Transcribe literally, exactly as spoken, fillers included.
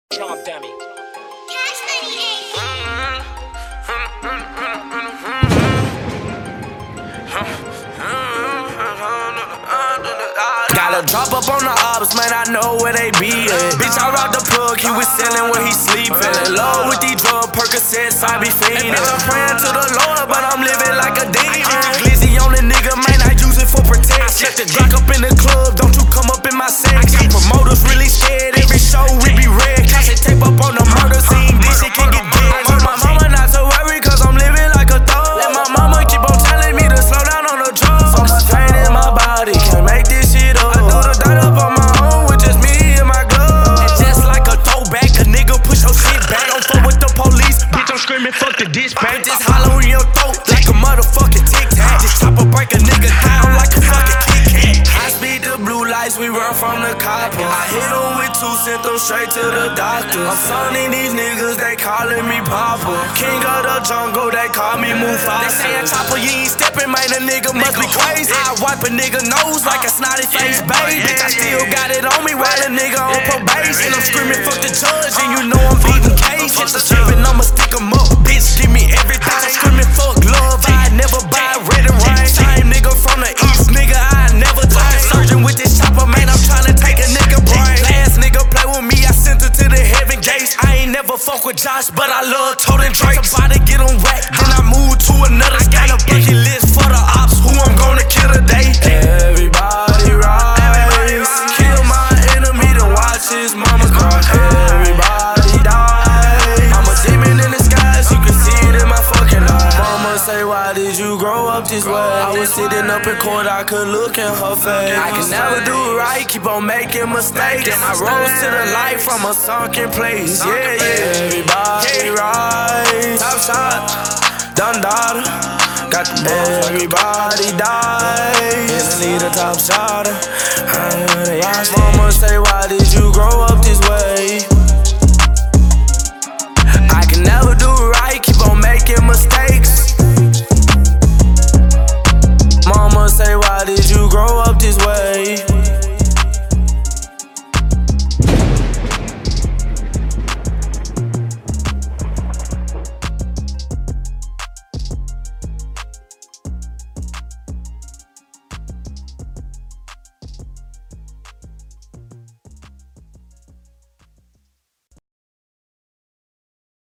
Drum dummy. Cash Money Inc Gotta drop up on the ops, man, I know where they be at. Bitch, I robbed the plug, he was selling where he sleep. Fell in love with these drug Percocets, I be fiending. Bitch, I'm praying to the Lord, but I'm living like a demon. I keep the glizzy on the nigga, man, I use it for protection. Set the Glock up in the club, don't you come up in my section. Promoters really scared, every show we be red. Cash tape up on the murder scene, this shit can get dead. I told my mama not to worry, cause I'm living like a thug. Let my mama keep on telling me to slow down on the drugs. So much pain in my body, can't make this shit up. I do the dirt up on my own with just me and my glove. And just like a throwback, a nigga push your shit back. Don't fuck with the police, bitch, I'm screaming fuck the dispatch. Just hollow in your throat like a motherfucking tic-tac. Just chop a break a nigga down like a fucking Kit Kat. High speed to blue lights, we run from the copper. I hit them with two, sent them straight to the doctor. I'm sonning these niggas, they calling me Papa. King of the jungle, they call me Mufasa. They say a chopper, you ain't stepping, man, a nigga must be crazy. I wipe a nigga nose like a snotty face baby. Bitch, I still got it on me while a nigga on probation. I'm screaming fuck the judge, and you know I'm beating case. Hit the strip and I'ma stick 'em up, bitch, give me everything. I'm screaming fuck love, I never buy red and rain. Same nigga from the east, nigga, I never die. Surgeon with this chopper, man, I'm tryna take a nigga brain. Last nigga play with me, I sent her to the heaven gates. I ain't never fuck with Josh, but I love Toten Drake. About to get on rack, then I move to another state. Got a bucket list for the ops, who I'm gonna kill today. Everybody rise, kill my enemy to watch his mama cry. Everybody die, I'm a demon in disguise, you can see it in my fucking eyes. Mama say, why did you grow up this way? I was sitting up in court, I could look in her face. I can never do right, keep on making mistakes. Then I rose to the light from a sunken place. Yeah, yeah. Everybody rise, top shot, done daughter. Got the balls, everybody die. In the lead, a top shot. They ask mama, say, why did you grow up this way?